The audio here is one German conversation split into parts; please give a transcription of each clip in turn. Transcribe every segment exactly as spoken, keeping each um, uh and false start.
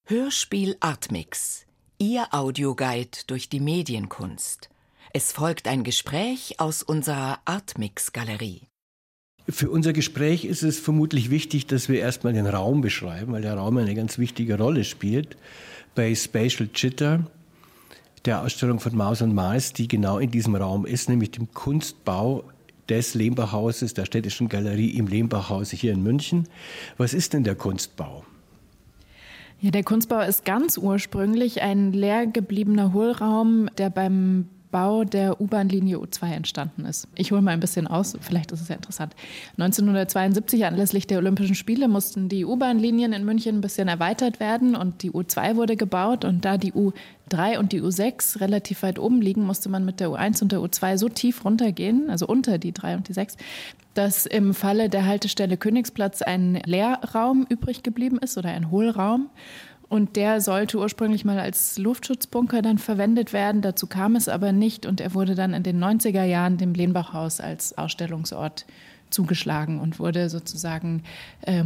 Hörspiel Artmix, Ihr Audioguide durch die Medienkunst. Es folgt ein Gespräch aus unserer Artmix-Galerie. Für unser Gespräch ist es vermutlich wichtig, dass wir erstmal den Raum beschreiben, weil der Raum eine ganz wichtige Rolle spielt. Bei Spatial Jitter, der Ausstellung von Maus und Mars, die genau in diesem Raum ist, nämlich dem Kunstbau des Lehmbach-Hauses, der Städtischen Galerie im Lehmbach-Haus hier in München. Was ist denn der Kunstbau? Ja, der Kunstbau ist ganz ursprünglich ein leer gebliebener Hohlraum, der beim Bau der U-Bahn-Linie U zwei entstanden ist. Ich hole mal ein bisschen aus, vielleicht ist es ja interessant. neunzehnhundertzweiundsiebzig, anlässlich der Olympischen Spiele, mussten die U-Bahn-Linien in München ein bisschen erweitert werden und die U zwei wurde gebaut. Und da die U drei und die U sechs relativ weit oben liegen, musste man mit der U eins und der U zwei so tief runtergehen, also unter die drei und die sechs, dass im Falle der Haltestelle Königsplatz ein Leerraum übrig geblieben ist oder ein Hohlraum. Und der sollte ursprünglich mal als Luftschutzbunker dann verwendet werden. Dazu kam es aber nicht und er wurde dann in den neunziger Jahren dem Lehmbach-Haus als Ausstellungsort zugeschlagen und wurde sozusagen äh,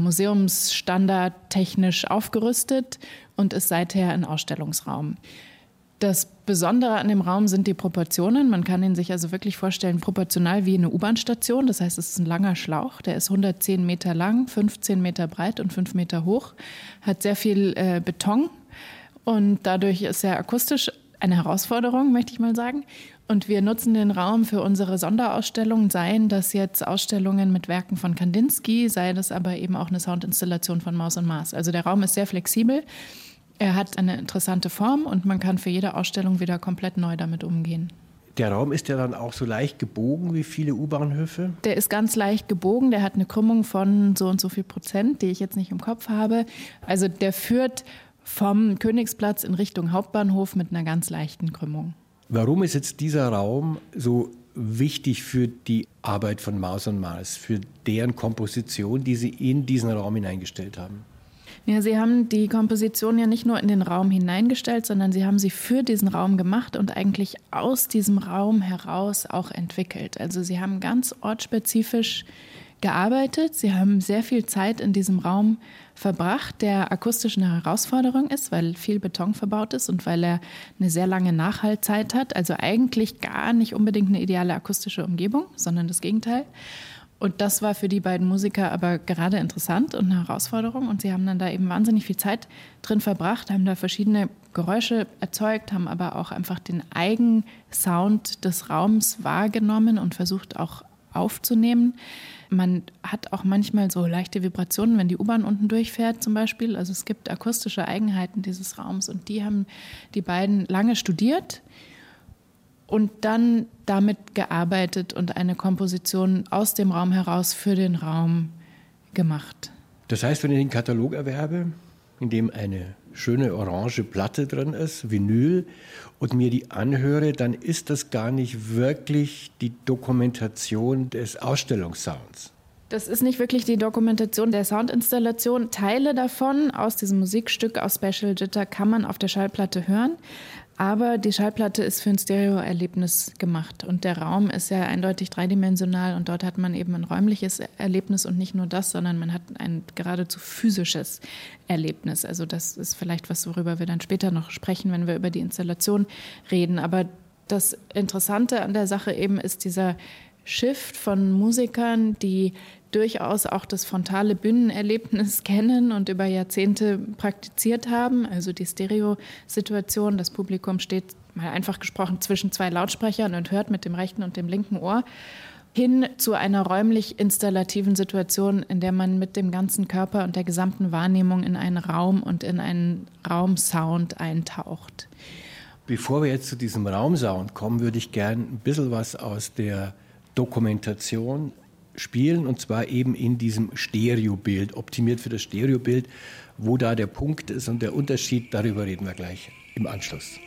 museumsstandardtechnisch aufgerüstet und ist seither ein Ausstellungsraum. Das Besondere an dem Raum sind die Proportionen. Man kann ihn sich also wirklich vorstellen, proportional wie eine U-Bahn-Station. Das heißt, es ist ein langer Schlauch, der ist hundertzehn Meter lang, fünfzehn Meter breit und fünf Meter hoch, hat sehr viel äh, Beton und dadurch ist er akustisch eine Herausforderung, möchte ich mal sagen. Und wir nutzen den Raum für unsere Sonderausstellungen, seien das jetzt Ausstellungen mit Werken von Kandinsky, sei das aber eben auch eine Soundinstallation von Maus und Mars. Also der Raum ist sehr flexibel. Er hat eine interessante Form und man kann für jede Ausstellung wieder komplett neu damit umgehen. Der Raum ist ja dann auch so leicht gebogen wie viele U-Bahnhöfe? Der ist ganz leicht gebogen, der hat eine Krümmung von so und so viel Prozent, die ich jetzt nicht im Kopf habe. Also der führt vom Königsplatz in Richtung Hauptbahnhof mit einer ganz leichten Krümmung. Warum ist jetzt dieser Raum so wichtig für die Arbeit von Maus und Mars, für deren Komposition, die Sie in diesen Raum hineingestellt haben? Ja, Sie haben die Komposition ja nicht nur in den Raum hineingestellt, sondern Sie haben sie für diesen Raum gemacht und eigentlich aus diesem Raum heraus auch entwickelt. Also Sie haben ganz ortsspezifisch gearbeitet. Sie haben sehr viel Zeit in diesem Raum verbracht, der akustisch eine Herausforderung ist, weil viel Beton verbaut ist und weil er eine sehr lange Nachhaltzeit hat. Also eigentlich gar nicht unbedingt eine ideale akustische Umgebung, sondern das Gegenteil. Und das war für die beiden Musiker aber gerade interessant und eine Herausforderung. Und sie haben dann da eben wahnsinnig viel Zeit drin verbracht, haben da verschiedene Geräusche erzeugt, haben aber auch einfach den Eigensound des Raums wahrgenommen und versucht auch aufzunehmen. Man hat auch manchmal so leichte Vibrationen, wenn die U-Bahn unten durchfährt zum Beispiel. Also es gibt akustische Eigenheiten dieses Raums und die haben die beiden lange studiert und dann damit gearbeitet und eine Komposition aus dem Raum heraus für den Raum gemacht. Das heißt, wenn ich den Katalog erwerbe, in dem eine schöne orange Platte drin ist, Vinyl, und mir die anhöre, dann ist das gar nicht wirklich die Dokumentation des Ausstellungssounds. Das ist nicht wirklich die Dokumentation der Soundinstallation. Teile davon aus diesem Musikstück aus Spatial Jitter kann man auf der Schallplatte hören. Aber die Schallplatte ist für ein Stereo-Erlebnis gemacht. Und der Raum ist ja eindeutig dreidimensional. Und dort hat man eben ein räumliches Erlebnis und nicht nur das, sondern man hat ein geradezu physisches Erlebnis. Also das ist vielleicht was, worüber wir dann später noch sprechen, wenn wir über die Installation reden. Aber das Interessante an der Sache eben ist dieser Shift von Musikern, die durchaus auch das frontale Bühnenerlebnis kennen und über Jahrzehnte praktiziert haben. Also die Stereo-Situation, das Publikum steht, mal einfach gesprochen, zwischen zwei Lautsprechern und hört mit dem rechten und dem linken Ohr, hin zu einer räumlich installativen Situation, in der man mit dem ganzen Körper und der gesamten Wahrnehmung in einen Raum und in einen Raumsound eintaucht. Bevor wir jetzt zu diesem Raumsound kommen, würde ich gern ein bisschen was aus der Dokumentation spielen, und zwar eben in diesem Stereobild, optimiert für das Stereobild, wo da der Punkt ist und der Unterschied, darüber reden wir gleich im Anschluss.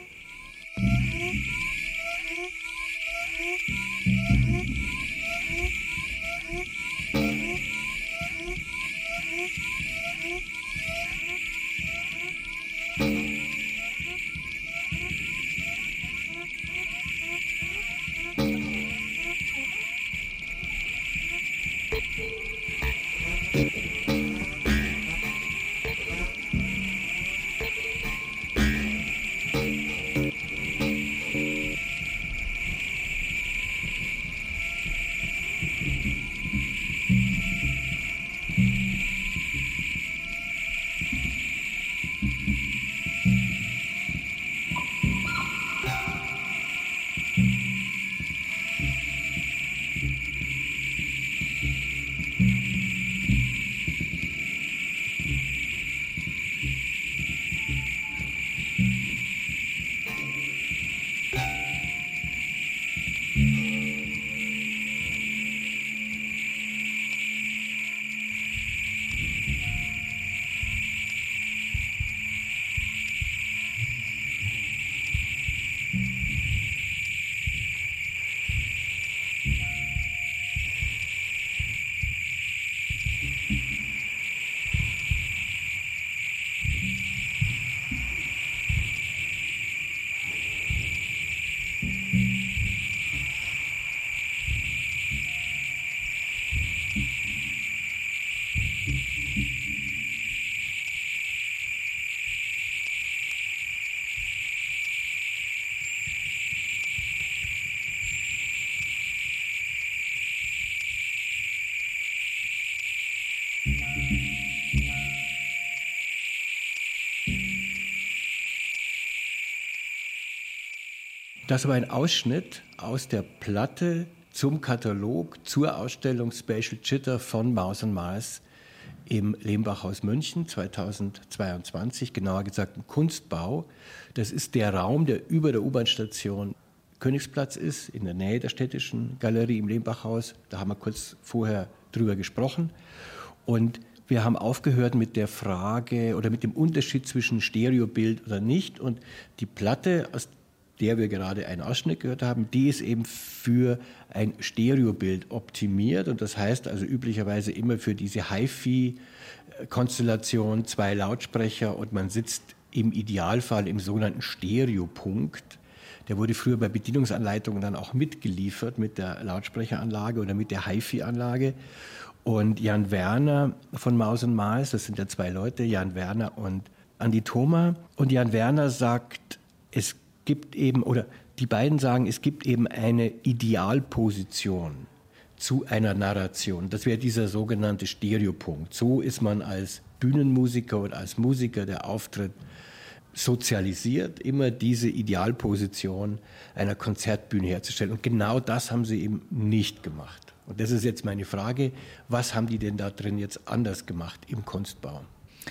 Das war ein Ausschnitt aus der Platte zum Katalog zur Ausstellung Spatial Jitter von Maus und Mars im Lehmbachhaus München zweitausendzweiundzwanzig, genauer gesagt im Kunstbau. Das ist der Raum, der über der U-Bahn-Station Königsplatz ist, in der Nähe der Städtischen Galerie im Lehmbachhaus. Da haben wir kurz vorher drüber gesprochen. Und wir haben aufgehört mit der Frage oder mit dem Unterschied zwischen Stereobild oder nicht. Und die Platte, aus der wir gerade einen Ausschnitt gehört haben, die ist eben für ein Stereobild optimiert. Und das heißt also üblicherweise immer für diese Hi-Fi-Konstellation, zwei Lautsprecher und man sitzt im Idealfall im sogenannten Stereopunkt. Der wurde früher bei Bedienungsanleitungen dann auch mitgeliefert mit der Lautsprecheranlage oder mit der Hi-Fi-Anlage. Und Jan Werner von Maus und Mars, das sind ja zwei Leute, Jan Werner und Andi Thoma. Und Jan Werner sagt, es gibt eben, oder die beiden sagen, es gibt eben eine Idealposition zu einer Narration. Das wäre dieser sogenannte Stereopunkt. So ist man als Bühnenmusiker oder als Musiker, der auftritt, sozialisiert, immer diese Idealposition einer Konzertbühne herzustellen. Und genau das haben sie eben nicht gemacht. Und das ist jetzt meine Frage, was haben die denn da drin jetzt anders gemacht im Kunstbau?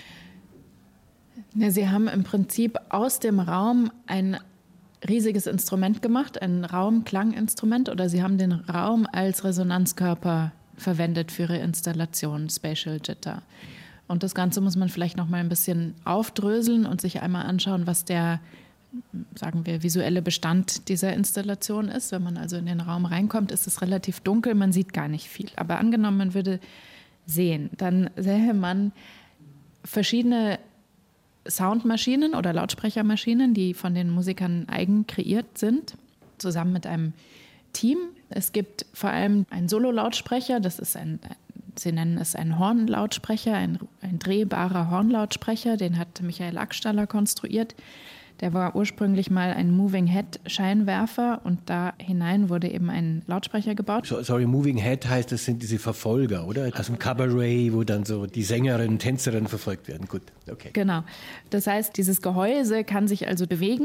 Ja, sie haben im Prinzip aus dem Raum ein riesiges Instrument gemacht, ein Raumklanginstrument, oder sie haben den Raum als Resonanzkörper verwendet für ihre Installation Spatial Jitter. Und das Ganze muss man vielleicht noch mal ein bisschen aufdröseln und sich einmal anschauen, was der, sagen wir, visuelle Bestand dieser Installation ist. Wenn man also in den Raum reinkommt, ist es relativ dunkel, man sieht gar nicht viel. Aber angenommen, man würde sehen, dann sähe man verschiedene Soundmaschinen oder Lautsprechermaschinen, die von den Musikern eigen kreiert sind, zusammen mit einem Team. Es gibt vor allem einen Solo-Lautsprecher, das ist ein, sie nennen es einen Hornlautsprecher, ein, ein drehbarer Hornlautsprecher, den hat Michael Ackstaller konstruiert. Der war ursprünglich mal ein Moving Head Scheinwerfer und da hinein wurde eben ein Lautsprecher gebaut. So, sorry, Moving Head heißt, das sind diese Verfolger, oder? Aus dem Cabaret, wo dann so die Sängerinnen, Tänzerinnen verfolgt werden. Gut, okay. Genau. Das heißt, dieses Gehäuse kann sich also bewegen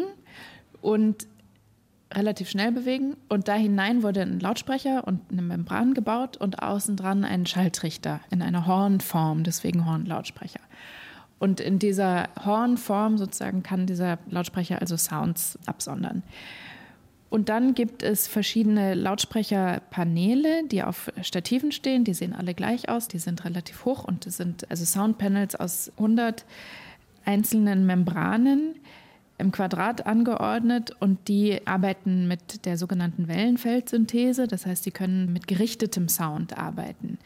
und relativ schnell bewegen. Und da hinein wurde ein Lautsprecher und eine Membran gebaut und außen dran ein Schalltrichter in einer Hornform, deswegen Hornlautsprecher. Und in dieser Hornform sozusagen kann dieser Lautsprecher also Sounds absondern. Und dann gibt es verschiedene Lautsprecherpaneele, die auf Stativen stehen. Die sehen alle gleich aus, die sind relativ hoch und das sind also Soundpanels aus hundert einzelnen Membranen im Quadrat angeordnet und die arbeiten mit der sogenannten Wellenfeldsynthese. Das heißt, die können mit gerichtetem Sound arbeiten.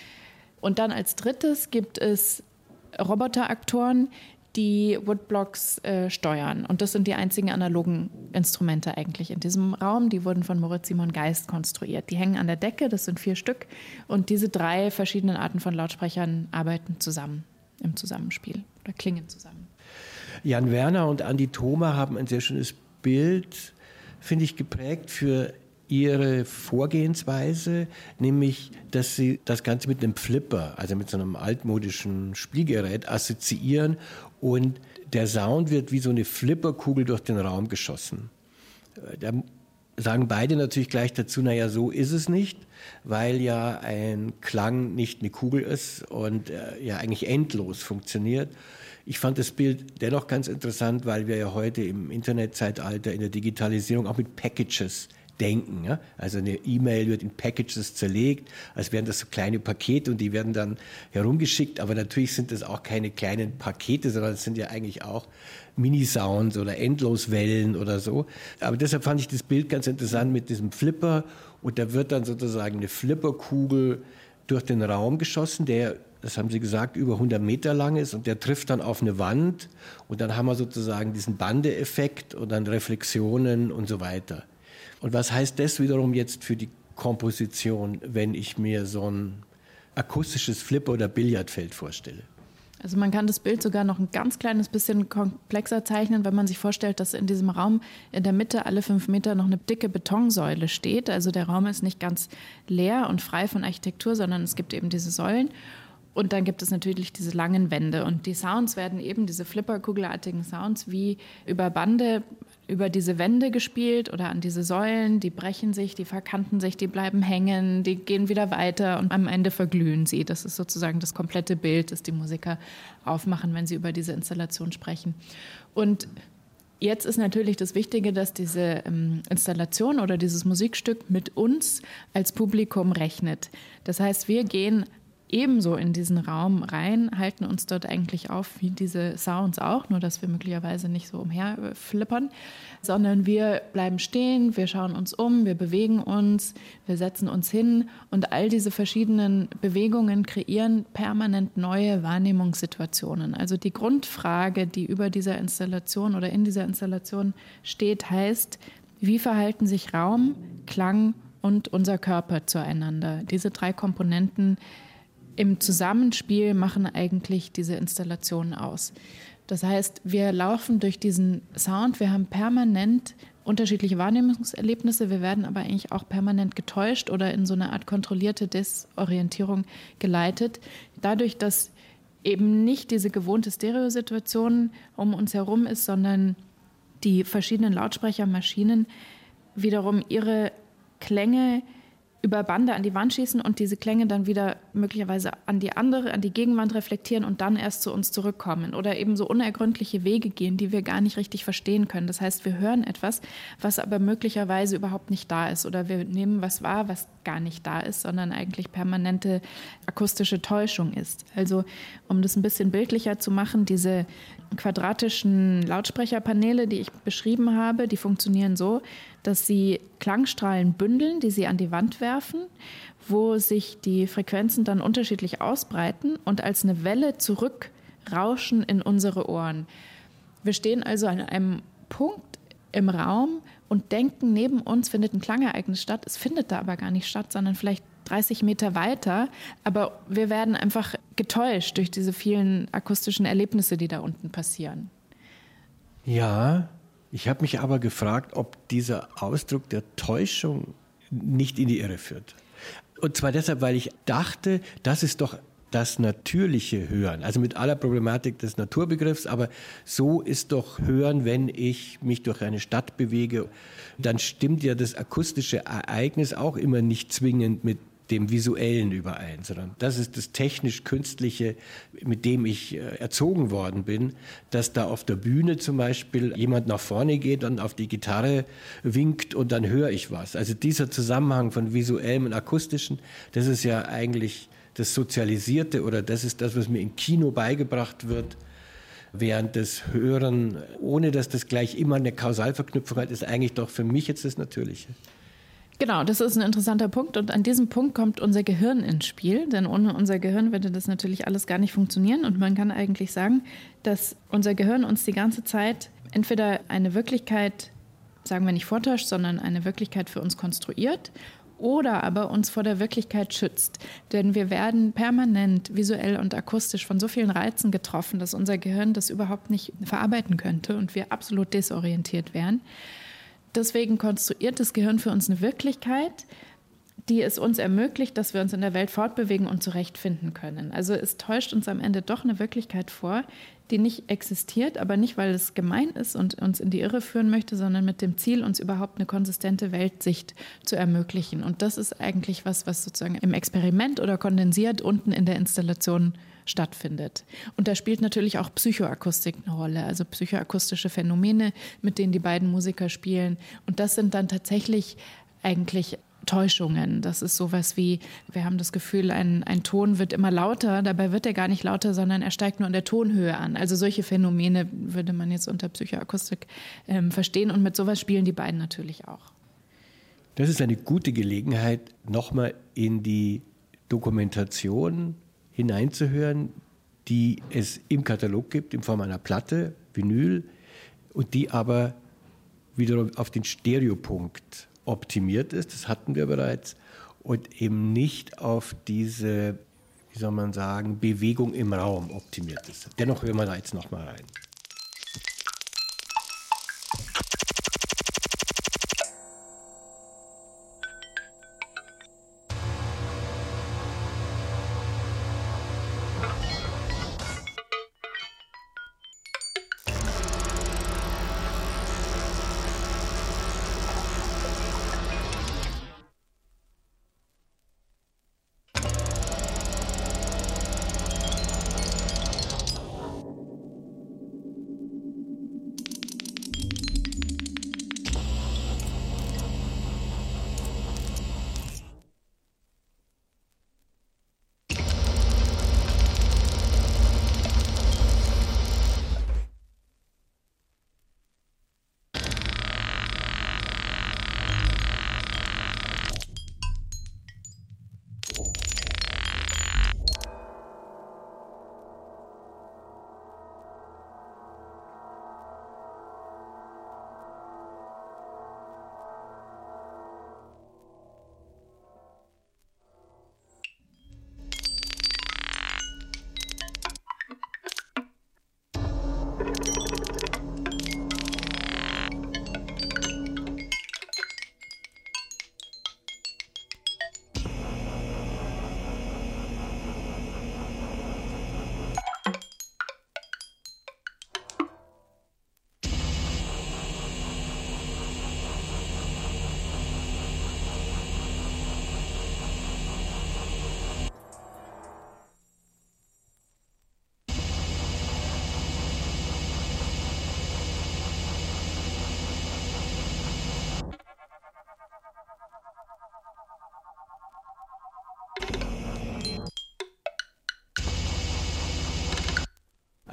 Und dann als drittes gibt es Roboteraktoren, die Woodblocks äh, steuern. Und das sind die einzigen analogen Instrumente eigentlich in diesem Raum. Die wurden von Moritz Simon Geist konstruiert. Die hängen an der Decke, das sind vier Stück. Und diese drei verschiedenen Arten von Lautsprechern arbeiten zusammen im Zusammenspiel oder klingen zusammen. Jan Werner und Andi Thoma haben ein sehr schönes Bild, finde ich, geprägt für ihre Vorgehensweise, nämlich, dass sie das Ganze mit einem Flipper, also mit so einem altmodischen Spielgerät assoziieren und der Sound wird wie so eine Flipperkugel durch den Raum geschossen. Da sagen beide natürlich gleich dazu, naja, so ist es nicht, weil ja ein Klang nicht eine Kugel ist und äh, ja eigentlich endlos funktioniert. Ich fand das Bild dennoch ganz interessant, weil wir ja heute im Internetzeitalter, in der Digitalisierung auch mit Packages denken. Ja? Also eine E-Mail wird in Packages zerlegt, als wären das so kleine Pakete und die werden dann herumgeschickt. Aber natürlich sind das auch keine kleinen Pakete, sondern es sind ja eigentlich auch Mini-Sounds oder Endloswellen oder so. Aber deshalb fand ich das Bild ganz interessant mit diesem Flipper und da wird dann sozusagen eine Flipperkugel durch den Raum geschossen, der, das haben Sie gesagt, über hundert Meter lang ist und der trifft dann auf eine Wand und dann haben wir sozusagen diesen Bandeeffekt und dann Reflexionen und so weiter. Und was heißt das wiederum jetzt für die Komposition, wenn ich mir so ein akustisches Flipper- oder Billardfeld vorstelle? Also man kann das Bild sogar noch ein ganz kleines bisschen komplexer zeichnen, wenn man sich vorstellt, dass in diesem Raum in der Mitte alle fünf Meter noch eine dicke Betonsäule steht. Also der Raum ist nicht ganz leer und frei von Architektur, sondern es gibt eben diese Säulen. Und dann gibt es natürlich diese langen Wände. Und die Sounds werden eben, diese flipperkugelartigen Sounds, wie über Bande über diese Wände gespielt oder an diese Säulen. Die brechen sich, die verkanten sich, die bleiben hängen, die gehen wieder weiter und am Ende verglühen sie. Das ist sozusagen das komplette Bild, das die Musiker aufmachen, wenn sie über diese Installation sprechen. Und jetzt ist natürlich das Wichtige, dass diese ähm, Installation oder dieses Musikstück mit uns als Publikum rechnet. Das heißt, wir gehen ebenso in diesen Raum rein, halten uns dort eigentlich auf wie diese Sounds auch, nur dass wir möglicherweise nicht so umherflippern, sondern wir bleiben stehen, wir schauen uns um, wir bewegen uns, wir setzen uns hin und all diese verschiedenen Bewegungen kreieren permanent neue Wahrnehmungssituationen. Also die Grundfrage, die über dieser Installation oder in dieser Installation steht, heißt, wie verhalten sich Raum, Klang und unser Körper zueinander? Diese drei Komponenten im Zusammenspiel machen eigentlich diese Installationen aus. Das heißt, wir laufen durch diesen Sound, wir haben permanent unterschiedliche Wahrnehmungserlebnisse, wir werden aber eigentlich auch permanent getäuscht oder in so eine Art kontrollierte Desorientierung geleitet. Dadurch, dass eben nicht diese gewohnte Stereosituation um uns herum ist, sondern die verschiedenen Lautsprechermaschinen wiederum ihre Klänge über Bande an die Wand schießen und diese Klänge dann wieder möglicherweise an die andere, an die Gegenwand reflektieren und dann erst zu uns zurückkommen oder eben so unergründliche Wege gehen, die wir gar nicht richtig verstehen können. Das heißt, wir hören etwas, was aber möglicherweise überhaupt nicht da ist oder wir nehmen was wahr, was gar nicht da ist, sondern eigentlich permanente akustische Täuschung ist. Also um das ein bisschen bildlicher zu machen, diese quadratischen Lautsprecherpaneele, die ich beschrieben habe, die funktionieren so, dass sie Klangstrahlen bündeln, die sie an die Wand werfen, wo sich die Frequenzen dann unterschiedlich ausbreiten und als eine Welle zurückrauschen in unsere Ohren. Wir stehen also an einem Punkt im Raum und denken, neben uns findet ein Klangereignis statt. Es findet da aber gar nicht statt, sondern vielleicht dreißig Meter weiter. Aber wir werden einfach getäuscht durch diese vielen akustischen Erlebnisse, die da unten passieren. Ja, ich habe mich aber gefragt, ob dieser Ausdruck der Täuschung nicht in die Irre führt. Und zwar deshalb, weil ich dachte, das ist doch das natürliche Hören. Also mit aller Problematik des Naturbegriffs, aber so ist doch Hören, wenn ich mich durch eine Stadt bewege. Dann stimmt ja das akustische Ereignis auch immer nicht zwingend mit dem Visuellen überein, sondern das ist das technisch-künstliche, mit dem ich erzogen worden bin, dass da auf der Bühne zum Beispiel jemand nach vorne geht und auf die Gitarre winkt und dann höre ich was. Also dieser Zusammenhang von visuellem und akustischen, das ist ja eigentlich das Sozialisierte oder das ist das, was mir im Kino beigebracht wird, während das Hören, ohne dass das gleich immer eine Kausalverknüpfung hat, ist eigentlich doch für mich jetzt das Natürliche. Genau, das ist ein interessanter Punkt und an diesem Punkt kommt unser Gehirn ins Spiel, denn ohne unser Gehirn würde das natürlich alles gar nicht funktionieren und man kann eigentlich sagen, dass unser Gehirn uns die ganze Zeit entweder eine Wirklichkeit, sagen wir nicht vortäuscht, sondern eine Wirklichkeit für uns konstruiert oder aber uns vor der Wirklichkeit schützt. Denn wir werden permanent visuell und akustisch von so vielen Reizen getroffen, dass unser Gehirn das überhaupt nicht verarbeiten könnte und wir absolut desorientiert wären. Deswegen konstruiert das Gehirn für uns eine Wirklichkeit, die es uns ermöglicht, dass wir uns in der Welt fortbewegen und zurechtfinden können. Also es täuscht uns am Ende doch eine Wirklichkeit vor, die nicht existiert, aber nicht, weil es gemein ist und uns in die Irre führen möchte, sondern mit dem Ziel, uns überhaupt eine konsistente Weltsicht zu ermöglichen. Und das ist eigentlich was, was sozusagen im Experiment oder kondensiert unten in der Installation stattfindet. Und da spielt natürlich auch Psychoakustik eine Rolle, also psychoakustische Phänomene, mit denen die beiden Musiker spielen. Und das sind dann tatsächlich eigentlich Täuschungen. Das ist sowas wie, wir haben das Gefühl, ein, ein Ton wird immer lauter, dabei wird er gar nicht lauter, sondern er steigt nur in der Tonhöhe an. Also solche Phänomene würde man jetzt unter Psychoakustik ähm, verstehen und mit sowas spielen die beiden natürlich auch. Das ist eine gute Gelegenheit, nochmal in die Dokumentation hineinzuhören, die es im Katalog gibt, in Form einer Platte, Vinyl, und die aber wiederum auf den Stereopunkt optimiert ist, das hatten wir bereits, und eben nicht auf diese, wie soll man sagen, Bewegung im Raum optimiert ist. Dennoch hören wir da jetzt nochmal rein.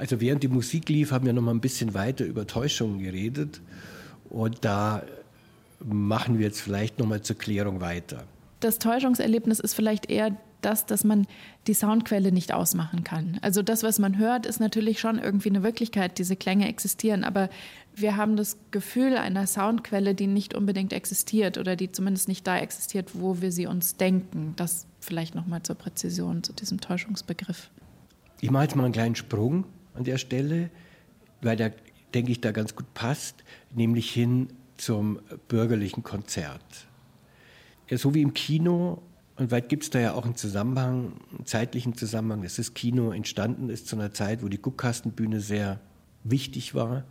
Also während die Musik lief, haben wir noch mal ein bisschen weiter über Täuschungen geredet. Und da machen wir jetzt vielleicht noch mal zur Klärung weiter. Das Täuschungserlebnis ist vielleicht eher das, dass man die Soundquelle nicht ausmachen kann. Also das, was man hört, ist natürlich schon irgendwie eine Wirklichkeit. Diese Klänge existieren, aber wir haben das Gefühl einer Soundquelle, die nicht unbedingt existiert oder die zumindest nicht da existiert, wo wir sie uns denken. Das vielleicht noch mal zur Präzision, zu diesem Täuschungsbegriff. Ich mache jetzt mal einen kleinen Sprung an der Stelle, weil der, denke ich, da ganz gut passt, nämlich hin zum bürgerlichen Konzert. Ja, so wie im Kino, und weit gibt es da ja auch einen Zusammenhang, einen zeitlichen Zusammenhang, dass das Kino entstanden ist zu einer Zeit, wo die Guckkastenbühne sehr wichtig war.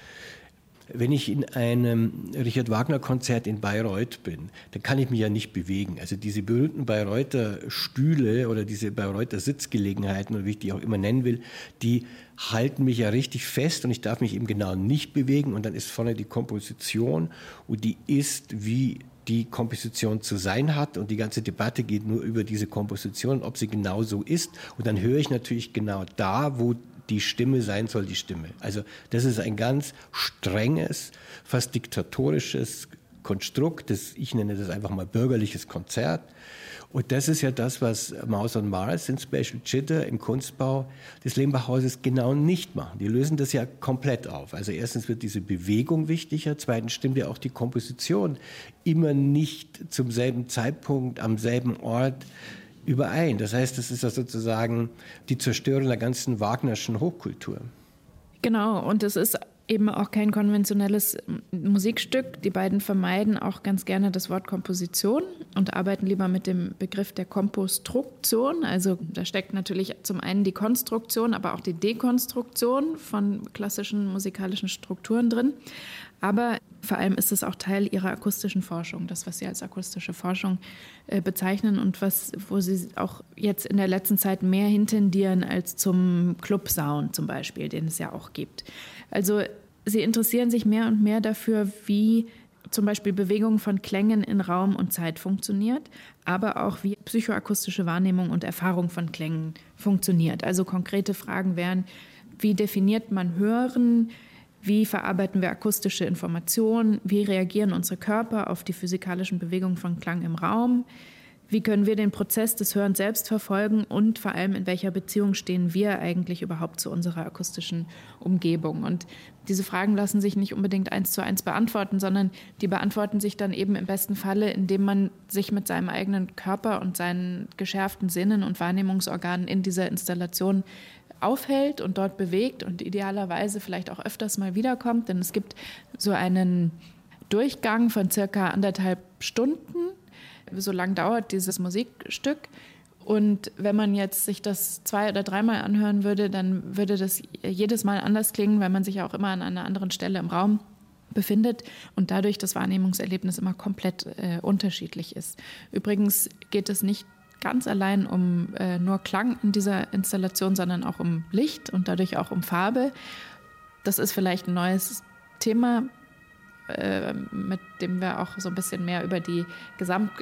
Wenn ich in einem Richard-Wagner-Konzert in Bayreuth bin, dann kann ich mich ja nicht bewegen. Also diese berühmten Bayreuther Stühle oder diese Bayreuther Sitzgelegenheiten, oder wie ich die auch immer nennen will, die halten mich ja richtig fest und ich darf mich eben genau nicht bewegen. Und dann ist vorne die Komposition und die ist, wie die Komposition zu sein hat, und die ganze Debatte geht nur über diese Komposition, ob sie genau so ist. Und dann höre ich natürlich genau da, wo die Stimme sein soll, die Stimme. Also das ist ein ganz strenges, fast diktatorisches Konstrukt, das, ich nenne das einfach mal bürgerliches Konzert. Und das ist ja das, was Maus und Mars in Special Jitter im Kunstbau des Lehmbach-Hauses genau nicht machen. Die lösen das ja komplett auf. Also erstens wird diese Bewegung wichtiger, zweitens stimmt ja auch die Komposition immer nicht zum selben Zeitpunkt, am selben Ort überein. Das heißt, das ist ja sozusagen die Zerstörung der ganzen Wagnerschen Hochkultur. Genau, und es ist eben auch kein konventionelles Musikstück. Die beiden vermeiden auch ganz gerne das Wort Komposition und arbeiten lieber mit dem Begriff der Kompostruktion. Also da steckt natürlich zum einen die Konstruktion, aber auch die Dekonstruktion von klassischen musikalischen Strukturen drin. Aber vor allem ist es auch Teil ihrer akustischen Forschung, das, was sie als akustische Forschung äh, bezeichnen und was, wo sie auch jetzt in der letzten Zeit mehr hintendieren als zum Club-Sound zum Beispiel, den es ja auch gibt. Also sie interessieren sich mehr und mehr dafür, wie zum Beispiel Bewegung von Klängen in Raum und Zeit funktioniert, aber auch wie psychoakustische Wahrnehmung und Erfahrung von Klängen funktioniert. Also konkrete Fragen wären, wie definiert man Hören? Wie verarbeiten wir akustische Informationen? Wie reagieren unsere Körper auf die physikalischen Bewegungen von Klang im Raum? Wie können wir den Prozess des Hörens selbst verfolgen? Und vor allem, in welcher Beziehung stehen wir eigentlich überhaupt zu unserer akustischen Umgebung? Und diese Fragen lassen sich nicht unbedingt eins zu eins beantworten, sondern die beantworten sich dann eben im besten Falle, indem man sich mit seinem eigenen Körper und seinen geschärften Sinnen und Wahrnehmungsorganen in dieser Installation aufhält und dort bewegt und idealerweise vielleicht auch öfters mal wiederkommt. Denn es gibt so einen Durchgang von circa anderthalb Stunden. So lang dauert dieses Musikstück. Und wenn man jetzt sich das zwei- oder dreimal anhören würde, dann würde das jedes Mal anders klingen, weil man sich auch immer an einer anderen Stelle im Raum befindet und dadurch das Wahrnehmungserlebnis immer komplett äh, unterschiedlich ist. Übrigens geht es nicht ganz allein um äh, nur Klang in dieser Installation, sondern auch um Licht und dadurch auch um Farbe. Das ist vielleicht ein neues Thema, äh, mit dem wir auch so ein bisschen mehr über die Gesamt...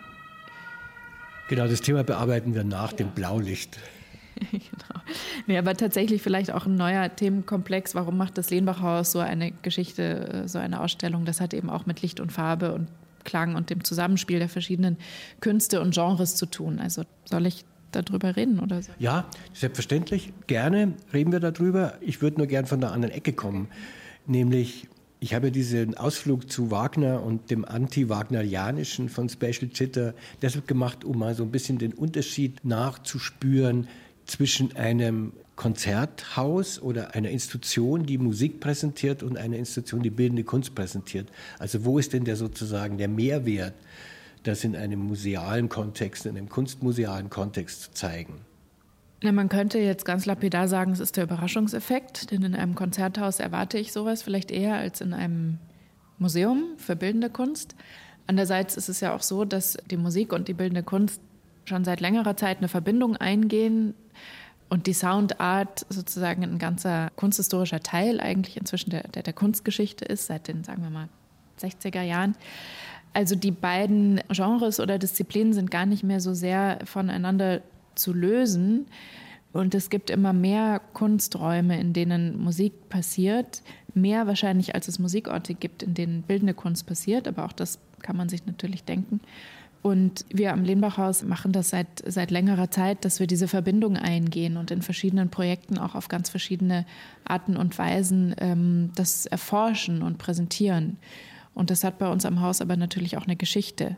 Genau, das Thema bearbeiten wir nach ja. dem Blaulicht. Genau. Nee, aber tatsächlich vielleicht auch ein neuer Themenkomplex. Warum macht das Lehmbach-Haus so eine Geschichte, so eine Ausstellung? Das hat eben auch mit Licht und Farbe und Klang und dem Zusammenspiel der verschiedenen Künste und Genres zu tun. Also soll ich darüber reden oder so? Ja, selbstverständlich. Gerne reden wir darüber. Ich würde nur gern von der anderen Ecke kommen. Nämlich, ich habe diesen Ausflug zu Wagner und dem Anti-Wagnerianischen von Special Jitter deshalb gemacht, um mal so ein bisschen den Unterschied nachzuspüren zwischen einem Konzerthaus oder einer Institution, die Musik präsentiert, und einer Institution, die bildende Kunst präsentiert. Also wo ist denn der sozusagen der Mehrwert, das in einem musealen Kontext, in einem kunstmusealen Kontext zu zeigen? Na, man könnte jetzt ganz lapidar sagen, es ist der Überraschungseffekt, denn in einem Konzerthaus erwarte ich sowas vielleicht eher als in einem Museum für bildende Kunst. Andererseits ist es ja auch so, dass die Musik und die bildende Kunst schon seit längerer Zeit eine Verbindung eingehen und die Soundart sozusagen ein ganzer kunsthistorischer Teil eigentlich inzwischen der, der, der Kunstgeschichte ist, seit den, sagen wir mal, sechziger Jahren. Also die beiden Genres oder Disziplinen sind gar nicht mehr so sehr voneinander zu lösen. Und es gibt immer mehr Kunsträume, in denen Musik passiert. Mehr wahrscheinlich, als es Musikorte gibt, in denen bildende Kunst passiert. Aber auch das kann man sich natürlich denken. Und wir am Lenbachhaus machen das seit, seit längerer Zeit, dass wir diese Verbindung eingehen und in verschiedenen Projekten auch auf ganz verschiedene Arten und Weisen ähm, das erforschen und präsentieren. Und das hat bei uns am Haus aber natürlich auch eine Geschichte.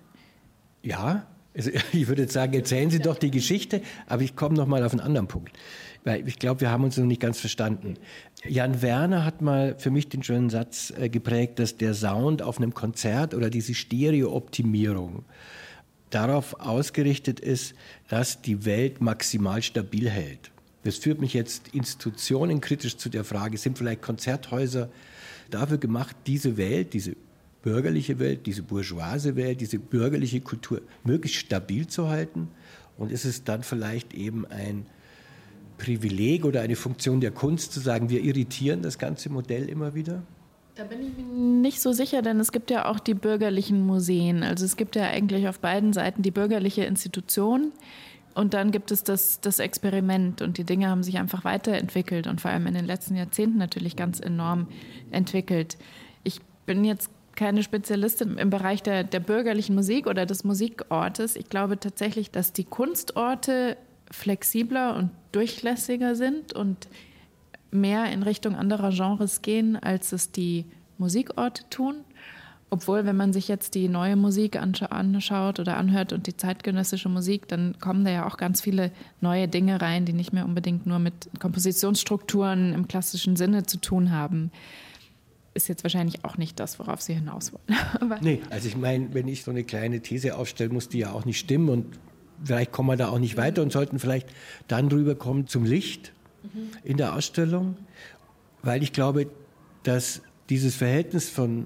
Ja, also ich würde jetzt sagen, erzählen Sie doch die Geschichte, aber ich komme noch mal auf einen anderen Punkt. Weil ich glaube, wir haben uns noch nicht ganz verstanden. Jan Werner hat mal für mich den schönen Satz äh, geprägt, dass der Sound auf einem Konzert oder diese Stereo-Optimierung darauf ausgerichtet ist, dass die Welt maximal stabil hält. Das führt mich jetzt Institutionen kritisch zu der Frage, sind vielleicht Konzerthäuser dafür gemacht, diese Welt, diese bürgerliche Welt, diese bourgeoise Welt, diese bürgerliche Kultur möglichst stabil zu halten? Und ist es dann vielleicht eben ein Privileg oder eine Funktion der Kunst zu sagen, wir irritieren das ganze Modell immer wieder? Da bin ich mir nicht so sicher, denn es gibt ja auch die bürgerlichen Museen. Also es gibt ja eigentlich auf beiden Seiten die bürgerliche Institution und dann gibt es das, das Experiment und die Dinge haben sich einfach weiterentwickelt und vor allem in den letzten Jahrzehnten natürlich ganz enorm entwickelt. Ich bin jetzt keine Spezialistin im Bereich der, der bürgerlichen Musik oder des Musikortes. Ich glaube tatsächlich, dass die Kunstorte flexibler und durchlässiger sind und mehr in Richtung anderer Genres gehen, als es die Musikorte tun. Obwohl, wenn man sich jetzt die neue Musik anschaut oder anhört und die zeitgenössische Musik, dann kommen da ja auch ganz viele neue Dinge rein, die nicht mehr unbedingt nur mit Kompositionsstrukturen im klassischen Sinne zu tun haben. Ist jetzt wahrscheinlich auch nicht das, worauf Sie hinaus wollen. Aber nee, also ich meine, wenn ich so eine kleine These aufstelle, muss die ja auch nicht stimmen und vielleicht kommen wir da auch nicht weiter und sollten vielleicht dann rüberkommen zum Licht mhm. in der Ausstellung, weil ich glaube, dass dieses Verhältnis von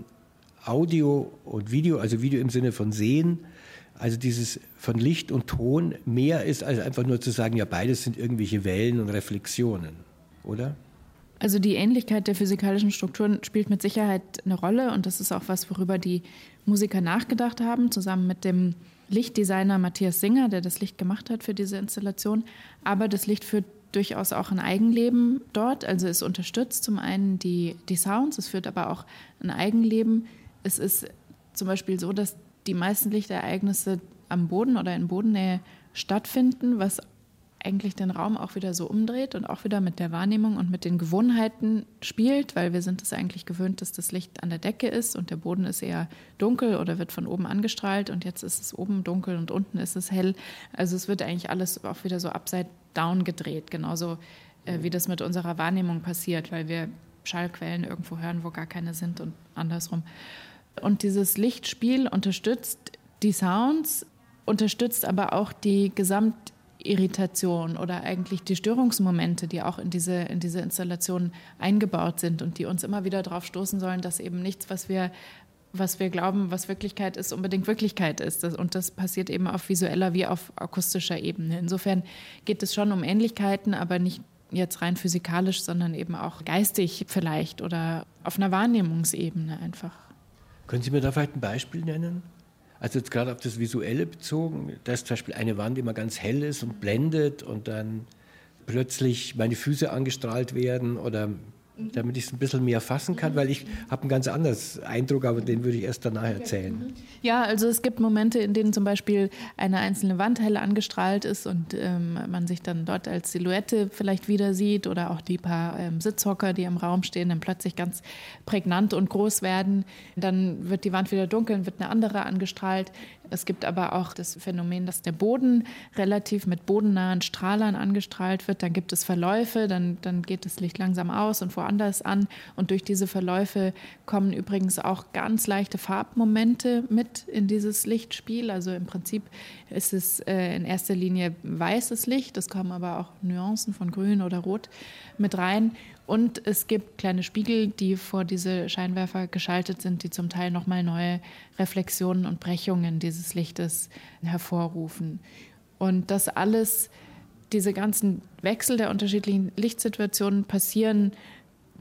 Audio und Video, also Video im Sinne von Sehen, also dieses von Licht und Ton mehr ist, als einfach nur zu sagen, ja, beides sind irgendwelche Wellen und Reflexionen, oder? Also die Ähnlichkeit der physikalischen Strukturen spielt mit Sicherheit eine Rolle und das ist auch was, worüber die Musiker nachgedacht haben, zusammen mit dem Lichtdesigner Matthias Singer, der das Licht gemacht hat für diese Installation. Aber das Licht führt durchaus auch ein Eigenleben dort, also es unterstützt zum einen die, die Sounds, es führt aber auch ein Eigenleben. Es ist zum Beispiel so, dass die meisten Lichtereignisse am Boden oder in Bodennähe stattfinden, was eigentlich den Raum auch wieder so umdreht und auch wieder mit der Wahrnehmung und mit den Gewohnheiten spielt, weil wir sind es eigentlich gewöhnt, dass das Licht an der Decke ist und der Boden ist eher dunkel oder wird von oben angestrahlt und jetzt ist es oben dunkel und unten ist es hell. Also es wird eigentlich alles auch wieder so upside down gedreht, genauso äh, wie das mit unserer Wahrnehmung passiert, weil wir Schallquellen irgendwo hören, wo gar keine sind und andersrum. Und dieses Lichtspiel unterstützt die Sounds, unterstützt aber auch die Gesamtirritation oder eigentlich die Störungsmomente, die auch in diese, in diese Installation eingebaut sind und die uns immer wieder darauf stoßen sollen, dass eben nichts, was wir, was wir glauben, was Wirklichkeit ist, unbedingt Wirklichkeit ist. Und das passiert eben auf visueller wie auf akustischer Ebene. Insofern geht es schon um Ähnlichkeiten, aber nicht jetzt rein physikalisch, sondern eben auch geistig vielleicht oder auf einer Wahrnehmungsebene einfach. Können Sie mir da vielleicht ein Beispiel nennen? Also jetzt gerade auf das Visuelle bezogen, da ist zum Beispiel eine Wand, die immer ganz hell ist und blendet und dann plötzlich meine Füße angestrahlt werden oder damit ich es ein bisschen mehr fassen kann, weil ich habe einen ganz anderen Eindruck, aber den würde ich erst danach erzählen. Ja, also es gibt Momente, in denen zum Beispiel eine einzelne Wand hell angestrahlt ist und ähm, man sich dann dort als Silhouette vielleicht wieder sieht oder auch die paar ähm, Sitzhocker, die im Raum stehen, dann plötzlich ganz prägnant und groß werden. Dann wird die Wand wieder dunkel und wird eine andere angestrahlt. Es gibt aber auch das Phänomen, dass der Boden relativ mit bodennahen Strahlern angestrahlt wird. Dann gibt es Verläufe, dann, dann geht das Licht langsam aus und woanders an. Und durch diese Verläufe kommen übrigens auch ganz leichte Farbmomente mit in dieses Lichtspiel. Also im Prinzip ist es äh, in erster Linie weißes Licht. Es kommen aber auch Nuancen von Grün oder Rot mit rein. Und es gibt kleine Spiegel, die vor diese Scheinwerfer geschaltet sind, die zum Teil nochmal neue Reflexionen und Brechungen dieses Lichtes hervorrufen. Und das alles, diese ganzen Wechsel der unterschiedlichen Lichtsituationen passieren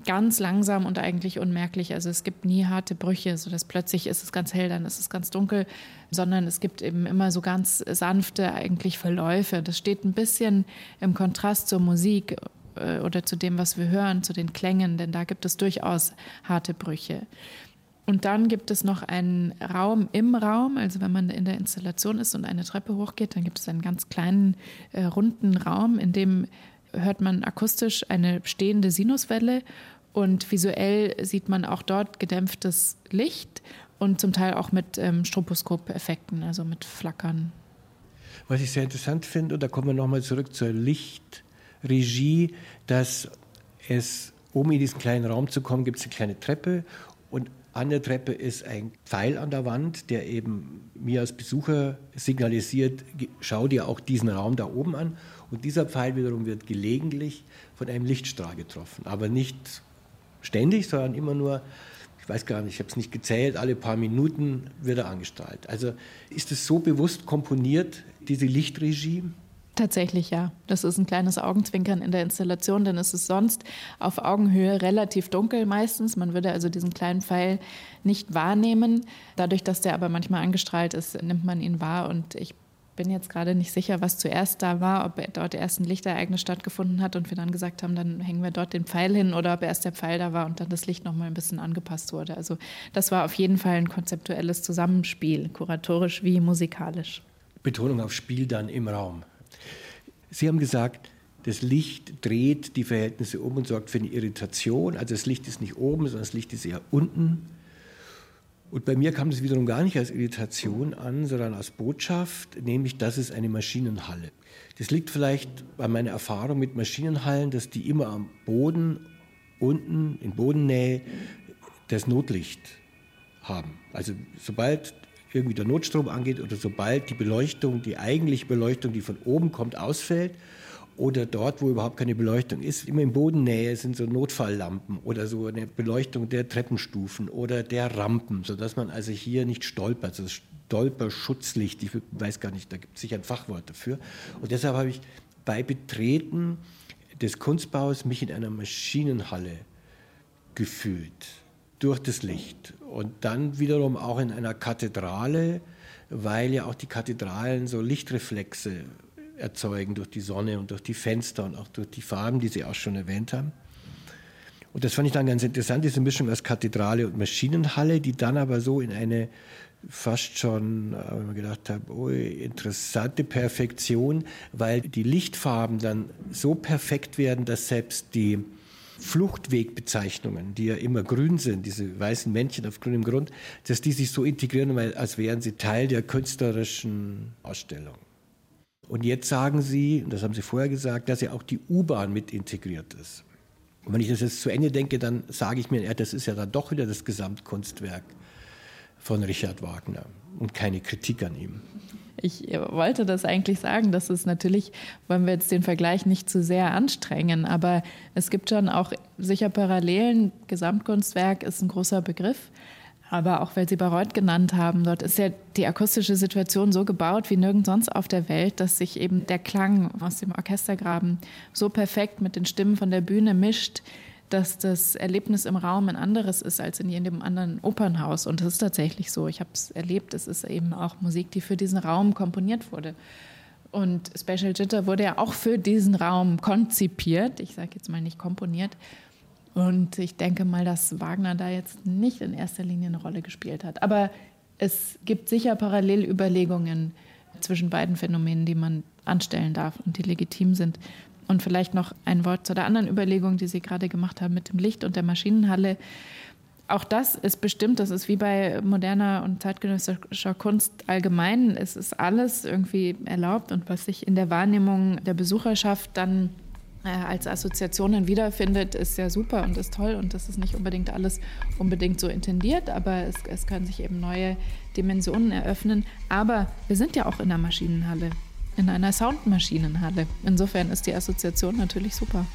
ganz langsam und eigentlich unmerklich. Also es gibt nie harte Brüche, so dass plötzlich ist es ganz hell, dann ist es ganz dunkel, sondern es gibt eben immer so ganz sanfte eigentlich Verläufe. Das steht ein bisschen im Kontrast zur Musik äh, oder zu dem, was wir hören, zu den Klängen, denn da gibt es durchaus harte Brüche. Und dann gibt es noch einen Raum im Raum, also wenn man in der Installation ist und eine Treppe hochgeht, dann gibt es einen ganz kleinen, äh, runden Raum, in dem hört man akustisch eine stehende Sinuswelle und visuell sieht man auch dort gedämpftes Licht und zum Teil auch mit ähm, Stroboskop-Effekten, also mit Flackern. Was ich sehr interessant finde, und da kommen wir nochmal zurück zur Lichtregie, dass es, um in diesen kleinen Raum zu kommen, gibt es eine kleine Treppe und an der Treppe ist ein Pfeil an der Wand, der eben mir als Besucher signalisiert, schau dir auch diesen Raum da oben an. Und dieser Pfeil wiederum wird gelegentlich von einem Lichtstrahl getroffen. Aber nicht ständig, sondern immer nur, ich weiß gar nicht, ich habe es nicht gezählt, alle paar Minuten wird er angestrahlt. Also ist es so bewusst komponiert, diese Lichtregie? Tatsächlich ja. Das ist ein kleines Augenzwinkern in der Installation, denn es ist sonst auf Augenhöhe relativ dunkel meistens. Man würde also diesen kleinen Pfeil nicht wahrnehmen. Dadurch, dass der aber manchmal angestrahlt ist, nimmt man ihn wahr. Und ich bin jetzt gerade nicht sicher, was zuerst da war, ob dort erst ein Lichtereignis stattgefunden hat und wir dann gesagt haben, dann hängen wir dort den Pfeil hin oder ob erst der Pfeil da war und dann das Licht noch mal ein bisschen angepasst wurde. Also das war auf jeden Fall ein konzeptuelles Zusammenspiel, kuratorisch wie musikalisch. Betonung auf Spiel dann im Raum. Sie haben gesagt, das Licht dreht die Verhältnisse um und sorgt für eine Irritation. Also das Licht ist nicht oben, sondern das Licht ist eher unten. Und bei mir kam das wiederum gar nicht als Irritation an, sondern als Botschaft, nämlich, das ist eine Maschinenhalle. Das liegt vielleicht an meiner Erfahrung mit Maschinenhallen, dass die immer am Boden, unten, in Bodennähe, das Notlicht haben. Also sobald irgendwie der Notstrom angeht oder sobald die Beleuchtung, die eigentliche Beleuchtung, die von oben kommt, ausfällt oder dort, wo überhaupt keine Beleuchtung ist, immer in Bodennähe sind so Notfalllampen oder so eine Beleuchtung der Treppenstufen oder der Rampen, sodass man also hier nicht stolpert. Also Stolperschutzlicht, ich weiß gar nicht, da gibt es sicher ein Fachwort dafür. Und deshalb habe ich bei Betreten des Kunstbaus mich in einer Maschinenhalle gefühlt. Durch das Licht. Und dann wiederum auch in einer Kathedrale, weil ja auch die Kathedralen so Lichtreflexe erzeugen durch die Sonne und durch die Fenster und auch durch die Farben, die Sie auch schon erwähnt haben. Und das fand ich dann ganz interessant, diese Mischung aus Kathedrale und Maschinenhalle, die dann aber so in eine fast schon, wenn man gedacht habe, oh, interessante Perfektion, weil die Lichtfarben dann so perfekt werden, dass selbst die Fluchtwegbezeichnungen, die ja immer grün sind, diese weißen Männchen auf grünem Grund, dass die sich so integrieren, als wären sie Teil der künstlerischen Ausstellung. Und jetzt sagen Sie, und das haben Sie vorher gesagt, dass ja auch die U-Bahn mit integriert ist. Und wenn ich das jetzt zu Ende denke, dann sage ich mir, ja, das ist ja dann doch wieder das Gesamtkunstwerk von Richard Wagner und keine Kritik an ihm. Ich wollte das eigentlich sagen, dass es natürlich, wollen wir jetzt den Vergleich nicht zu sehr anstrengen, aber es gibt schon auch sicher Parallelen. Gesamtkunstwerk ist ein großer Begriff, aber auch weil Sie Bayreuth genannt haben, dort ist ja die akustische Situation so gebaut wie nirgends sonst auf der Welt, dass sich eben der Klang aus dem Orchestergraben so perfekt mit den Stimmen von der Bühne mischt, dass das Erlebnis im Raum ein anderes ist als in jedem anderen Opernhaus. Und das ist tatsächlich so. Ich habe es erlebt. Es ist eben auch Musik, die für diesen Raum komponiert wurde. Und Special Jitter wurde ja auch für diesen Raum konzipiert. Ich sage jetzt mal nicht komponiert. Und ich denke mal, dass Wagner da jetzt nicht in erster Linie eine Rolle gespielt hat. Aber es gibt sicher Parallelüberlegungen zwischen beiden Phänomenen, die man anstellen darf und die legitim sind. Und vielleicht noch ein Wort zu der anderen Überlegung, die Sie gerade gemacht haben mit dem Licht und der Maschinenhalle. Auch das ist bestimmt, das ist wie bei moderner und zeitgenössischer Kunst allgemein. Es ist alles irgendwie erlaubt und was sich in der Wahrnehmung der Besucherschaft dann äh, als Assoziationen wiederfindet, ist ja super und ist toll. Und das ist nicht unbedingt alles unbedingt so intendiert, aber es, es können sich eben neue Dimensionen eröffnen. Aber wir sind ja auch in der Maschinenhalle. In einer Soundmaschinenhalle. Insofern ist die Assoziation natürlich super.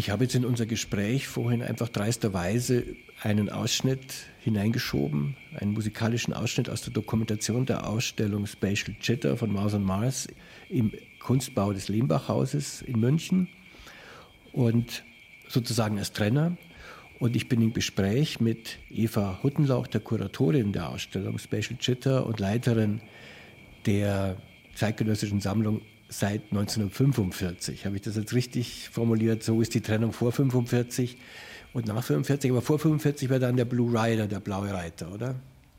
Ich habe jetzt in unser Gespräch vorhin einfach dreisterweise einen Ausschnitt hineingeschoben, einen musikalischen Ausschnitt aus der Dokumentation der Ausstellung Spatial Jitter von Mouse on Mars im Kunstbau des Lehmbach-Hauses in München und sozusagen als Trenner. Und ich bin im Gespräch mit Eva Huttenlauch, der Kuratorin der Ausstellung Spatial Jitter und Leiterin der zeitgenössischen Sammlung seit neunzehnhundertfünfundvierzig. Habe ich das jetzt richtig formuliert? So ist die Trennung vor fünfundvierzig und nach fünfundvierzig. Aber vor fünfundvierzig war dann der Blue Rider, der blaue Reiter, oder?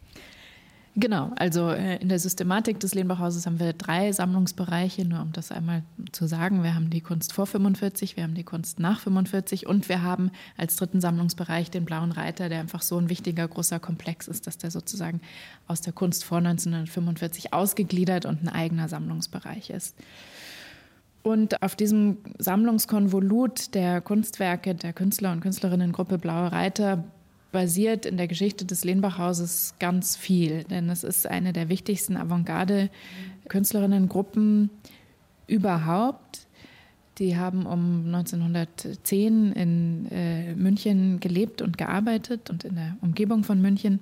Genau, also in der Systematik des Lehmbach-Hauses haben wir drei Sammlungsbereiche, nur um das einmal zu sagen. Wir haben die Kunst vor fünfundvierzig, wir haben die Kunst nach fünfundvierzig und wir haben als dritten Sammlungsbereich den Blauen Reiter, der einfach so ein wichtiger, großer Komplex ist, dass der sozusagen aus der Kunst vor neunzehnhundertfünfundvierzig ausgegliedert und ein eigener Sammlungsbereich ist. Und auf diesem Sammlungskonvolut der Kunstwerke der Künstler und Künstlerinnengruppe Blaue Reiter basiert in der Geschichte des Lehmbach-Hauses ganz viel, denn es ist eine der wichtigsten Avantgarde-Künstlerinnengruppen überhaupt. Die haben um neunzehnhundertzehn in äh, München gelebt und gearbeitet und in der Umgebung von München.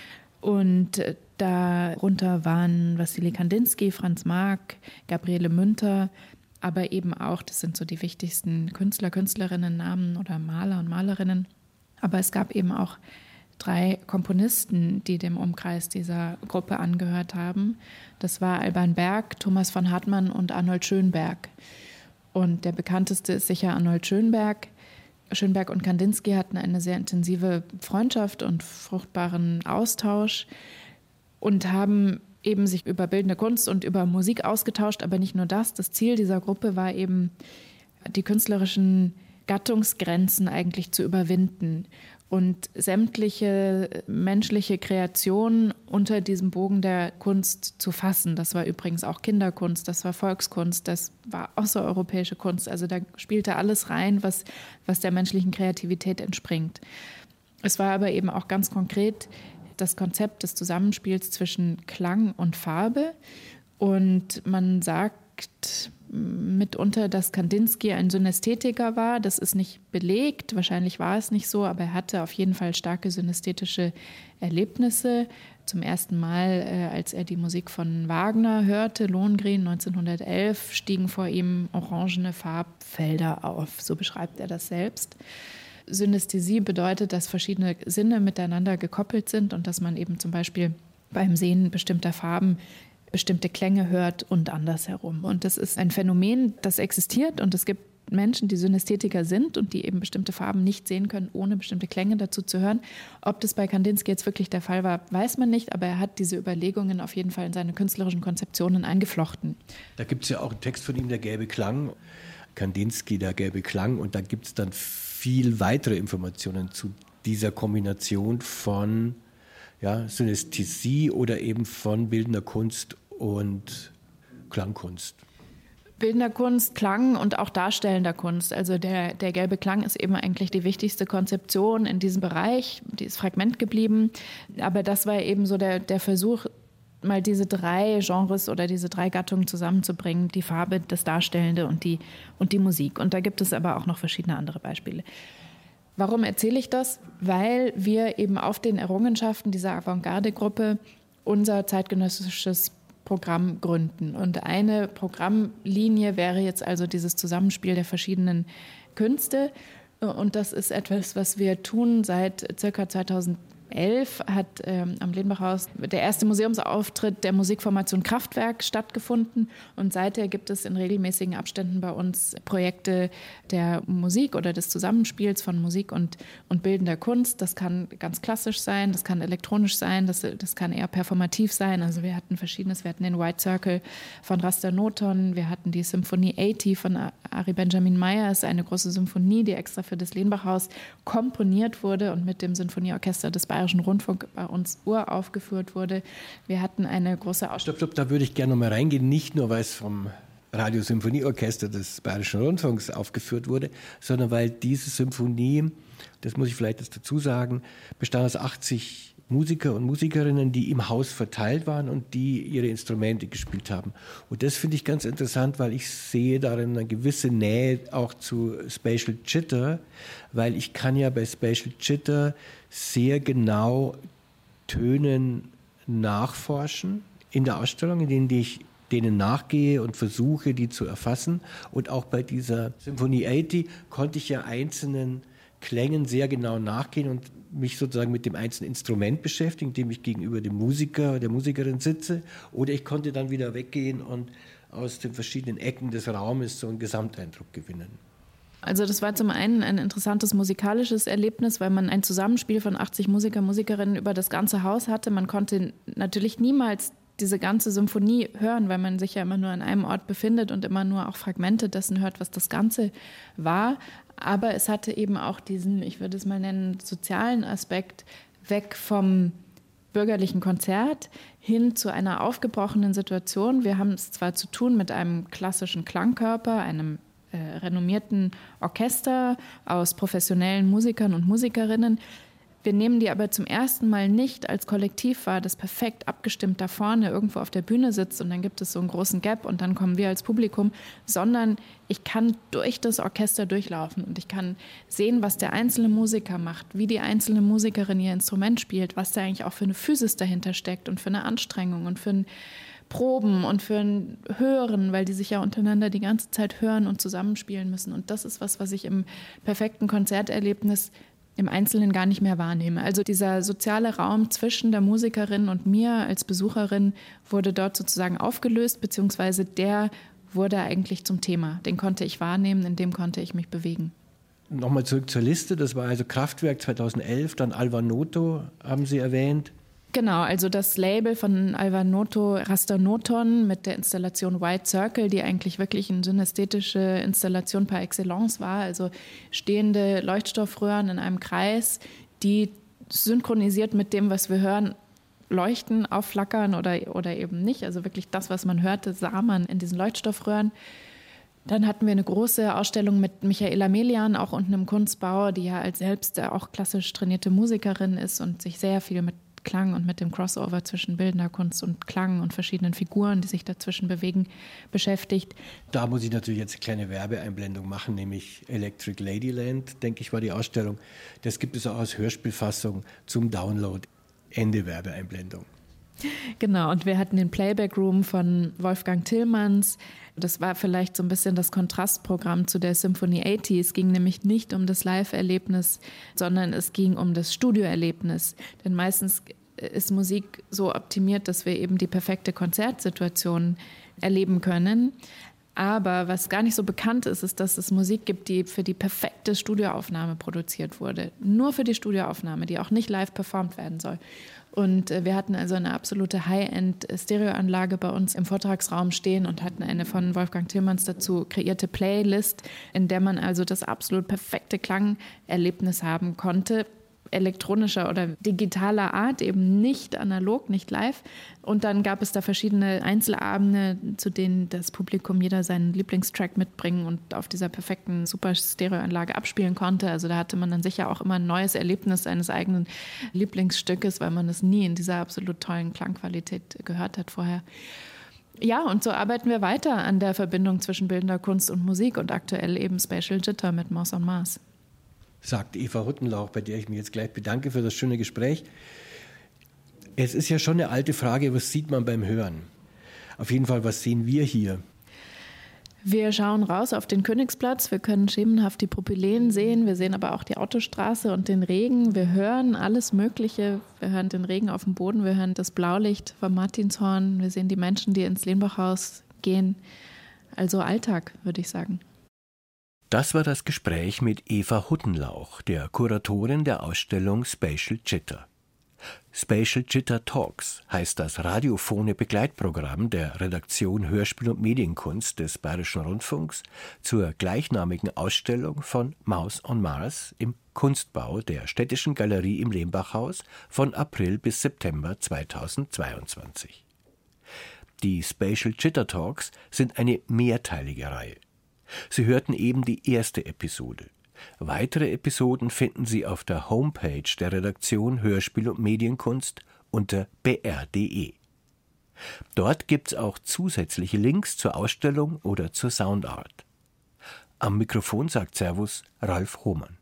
Und äh, darunter waren Wassily Kandinsky, Franz Marc, Gabriele Münter, aber eben auch, das sind so die wichtigsten Künstler, Künstlerinnen-Namen oder Maler und Malerinnen. Aber es gab eben auch drei Komponisten, die dem Umkreis dieser Gruppe angehört haben. Das war Alban Berg, Thomas von Hartmann und Arnold Schönberg. Und der bekannteste ist sicher Arnold Schönberg. Schönberg und Kandinsky hatten eine sehr intensive Freundschaft und fruchtbaren Austausch und haben eben sich über bildende Kunst und über Musik ausgetauscht. Aber nicht nur das. Das Ziel dieser Gruppe war eben, die künstlerischen Gattungsgrenzen eigentlich zu überwinden und sämtliche menschliche Kreationen unter diesem Bogen der Kunst zu fassen. Das war übrigens auch Kinderkunst, das war Volkskunst, das war außereuropäische Kunst. Also da spielte alles rein, was, was der menschlichen Kreativität entspringt. Es war aber eben auch ganz konkret das Konzept des Zusammenspiels zwischen Klang und Farbe. Und man sagt mitunter, dass Kandinsky ein Synästhetiker war. Das ist nicht belegt, wahrscheinlich war es nicht so, aber er hatte auf jeden Fall starke synästhetische Erlebnisse. Zum ersten Mal, äh, als er die Musik von Wagner hörte, Lohengrin neunzehnhundertelf, stiegen vor ihm orangene Farbfelder auf. So beschreibt er das selbst. Synästhesie bedeutet, dass verschiedene Sinne miteinander gekoppelt sind und dass man eben zum Beispiel beim Sehen bestimmter Farben bestimmte Klänge hört und andersherum. Und das ist ein Phänomen, das existiert und es gibt Menschen, die Synästhetiker sind und die eben bestimmte Farben nicht sehen können, ohne bestimmte Klänge dazu zu hören. Ob das bei Kandinsky jetzt wirklich der Fall war, weiß man nicht, aber er hat diese Überlegungen auf jeden Fall in seine künstlerischen Konzeptionen eingeflochten. Da gibt es ja auch einen Text von ihm, der gelbe Klang, Kandinsky, der gelbe Klang, und da gibt es dann viel weitere Informationen zu dieser Kombination von ja, Synästhesie oder eben von bildender Kunst und Klangkunst. Bildender Kunst, Klang und auch darstellender Kunst. Also der, der gelbe Klang ist eben eigentlich die wichtigste Konzeption in diesem Bereich. Die ist Fragment geblieben. Aber das war eben so der, der Versuch, mal diese drei Genres oder diese drei Gattungen zusammenzubringen. Die Farbe, das Darstellende und die, und die Musik. Und da gibt es aber auch noch verschiedene andere Beispiele. Warum erzähle ich das? Weil wir eben auf den Errungenschaften dieser Avantgarde-Gruppe unser zeitgenössisches Programm gründen. Und eine Programmlinie wäre jetzt also dieses Zusammenspiel der verschiedenen Künste. Und das ist etwas, was wir tun seit circa zweitausendelf. Hat ähm, am Lehmbach-Haus der erste Museumsauftritt der Musikformation Kraftwerk stattgefunden. Und seither gibt es in regelmäßigen Abständen bei uns Projekte der Musik oder des Zusammenspiels von Musik und, und bildender Kunst. Das kann ganz klassisch sein, das kann elektronisch sein, das, das kann eher performativ sein. Also wir hatten verschiedenes. Wir hatten den White Circle von Raster Noton, wir hatten die Symphonie achtzig von Ari Benjamin Meyers, eine große Symphonie, die extra für das Lehmbach-Haus komponiert wurde und mit dem Sinfonieorchester des Bayerischen Rundfunk bei uns uraufgeführt wurde. Wir hatten eine große Ausstellung. Stopp, stopp, da würde ich gerne noch mal reingehen, nicht nur, weil es vom Radiosymphonieorchester des Bayerischen Rundfunks aufgeführt wurde, sondern weil diese Symphonie, das muss ich vielleicht jetzt dazu sagen, bestand aus achtzig Musiker und Musikerinnen, die im Haus verteilt waren und die ihre Instrumente gespielt haben. Und das finde ich ganz interessant, weil ich sehe darin eine gewisse Nähe auch zu Spatial Jitter, weil ich kann ja bei Spatial Jitter sehr genau Tönen nachforschen in der Ausstellung, in denen ich denen nachgehe und versuche, die zu erfassen. Und auch bei dieser Symphony achtzig konnte ich ja einzelnen Klängen sehr genau nachgehen und mich sozusagen mit dem einzelnen Instrument beschäftigen, indem ich gegenüber dem Musiker oder der Musikerin sitze. Oder ich konnte dann wieder weggehen und aus den verschiedenen Ecken des Raumes so einen Gesamteindruck gewinnen. Also das war zum einen ein interessantes musikalisches Erlebnis, weil man ein Zusammenspiel von achtzig Musiker, Musikerinnen über das ganze Haus hatte. Man konnte natürlich niemals diese ganze Symphonie hören, weil man sich ja immer nur an einem Ort befindet und immer nur auch Fragmente dessen hört, was das Ganze war. Aber es hatte eben auch diesen, ich würde es mal nennen, sozialen Aspekt, weg vom bürgerlichen Konzert hin zu einer aufgebrochenen Situation. Wir haben es zwar zu tun mit einem klassischen Klangkörper, einem äh, renommierten Orchester aus professionellen Musikern und Musikerinnen. Wir nehmen die aber zum ersten Mal nicht als Kollektiv wahr, das perfekt abgestimmt da vorne irgendwo auf der Bühne sitzt und dann gibt es so einen großen Gap und dann kommen wir als Publikum, sondern ich kann durch das Orchester durchlaufen und ich kann sehen, was der einzelne Musiker macht, wie die einzelne Musikerin ihr Instrument spielt, was da eigentlich auch für eine Physis dahinter steckt und für eine Anstrengung und für ein Proben und für ein Hören, weil die sich ja untereinander die ganze Zeit hören und zusammenspielen müssen. Und das ist was, was ich im perfekten Konzerterlebnis im Einzelnen gar nicht mehr wahrnehme. Also dieser soziale Raum zwischen der Musikerin und mir als Besucherin wurde dort sozusagen aufgelöst, beziehungsweise der wurde eigentlich zum Thema. Den konnte ich wahrnehmen, in dem konnte ich mich bewegen. Nochmal zurück zur Liste, das war also Kraftwerk zweitausendelf, dann Alvar Noto, haben Sie erwähnt. Genau, also das Label von Alvar Noto, Raster Noton mit der Installation White Circle, die eigentlich wirklich eine synästhetische Installation par excellence war, also stehende Leuchtstoffröhren in einem Kreis, die synchronisiert mit dem, was wir hören, leuchten, aufflackern oder, oder eben nicht. Also wirklich das, was man hörte, sah man in diesen Leuchtstoffröhren. Dann hatten wir eine große Ausstellung mit Michaela Melian, auch unten im Kunstbau, die ja als selbst auch klassisch trainierte Musikerin ist und sich sehr viel mit Klang und mit dem Crossover zwischen bildender Kunst und Klang und verschiedenen Figuren, die sich dazwischen bewegen, beschäftigt. Da muss ich natürlich jetzt eine kleine Werbeeinblendung machen, nämlich Electric Ladyland, denke ich, war die Ausstellung. Das gibt es auch als Hörspielfassung zum Download. Ende Werbeeinblendung. Genau, und wir hatten den Playback Room von Wolfgang Tillmanns. Das war vielleicht so ein bisschen das Kontrastprogramm zu der Symphony achtzig. Es ging nämlich nicht um das Live-Erlebnis, sondern es ging um das Studioerlebnis. Denn meistens ist Musik so optimiert, dass wir eben die perfekte Konzertsituation erleben können. Aber was gar nicht so bekannt ist, ist, dass es Musik gibt, die für die perfekte Studioaufnahme produziert wurde. Nur für die Studioaufnahme, die auch nicht live performt werden soll. Und wir hatten also eine absolute High-End-Stereoanlage bei uns im Vortragsraum stehen und hatten eine von Wolfgang Tillmanns dazu kreierte Playlist, in der man also das absolut perfekte Klangerlebnis haben konnte, elektronischer oder digitaler Art, eben nicht analog, nicht live. Und dann gab es da verschiedene Einzelabende, zu denen das Publikum jeder seinen Lieblingstrack mitbringen und auf dieser perfekten Super-Stereoanlage abspielen konnte. Also da hatte man dann sicher auch immer ein neues Erlebnis eines eigenen Lieblingsstückes, weil man es nie in dieser absolut tollen Klangqualität gehört hat vorher. Ja, und so arbeiten wir weiter an der Verbindung zwischen bildender Kunst und Musik und aktuell eben Spatial Jitter mit Mouse on Mars. Sagt Eva Huttenlauch, bei der ich mich jetzt gleich bedanke für das schöne Gespräch. Es ist ja schon eine alte Frage, was sieht man beim Hören? Auf jeden Fall, was sehen wir hier? Wir schauen raus auf den Königsplatz, wir können schemenhaft die Propyläen sehen, wir sehen aber auch die Autostraße und den Regen. Wir hören alles Mögliche, wir hören den Regen auf dem Boden, wir hören das Blaulicht vom Martinshorn, wir sehen die Menschen, die ins Lenbachhaus gehen. Also Alltag, würde ich sagen. Das war das Gespräch mit Eva Huttenlauch, der Kuratorin der Ausstellung Spatial Jitter. Spatial Jitter Talks heißt das radiophone Begleitprogramm der Redaktion Hörspiel und Medienkunst des Bayerischen Rundfunks zur gleichnamigen Ausstellung von Mouse on Mars im Kunstbau der Städtischen Galerie im Lehmbachhaus von April bis September zweitausendzweiundzwanzig. Die Spatial Jitter Talks sind eine mehrteilige Reihe. Sie hörten eben die erste Episode. Weitere Episoden finden Sie auf der Homepage der Redaktion Hörspiel und Medienkunst unter b r punkt d e. Dort gibt's auch zusätzliche Links zur Ausstellung oder zur Soundart. Am Mikrofon sagt Servus Ralf Hohmann.